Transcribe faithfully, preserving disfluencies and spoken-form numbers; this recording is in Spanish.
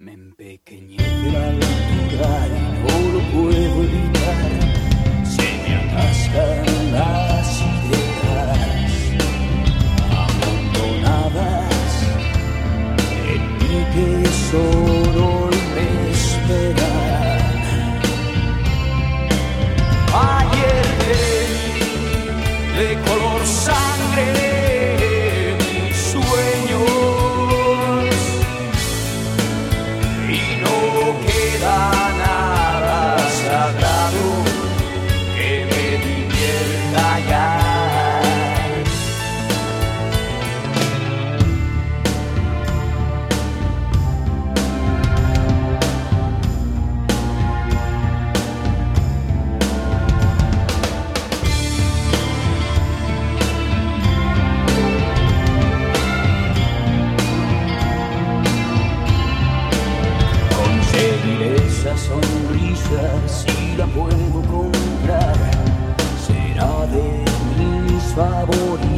Me empequeñece la altura y no lo puedo evitar. Se me atascan las ideas abandonadas en mí que solo me esperan. Ayer de color sangre mis sueños y no queda nada sagrado que me divierta ya. Esa sonrisa, si la puedo comprar, será de mis favoritos.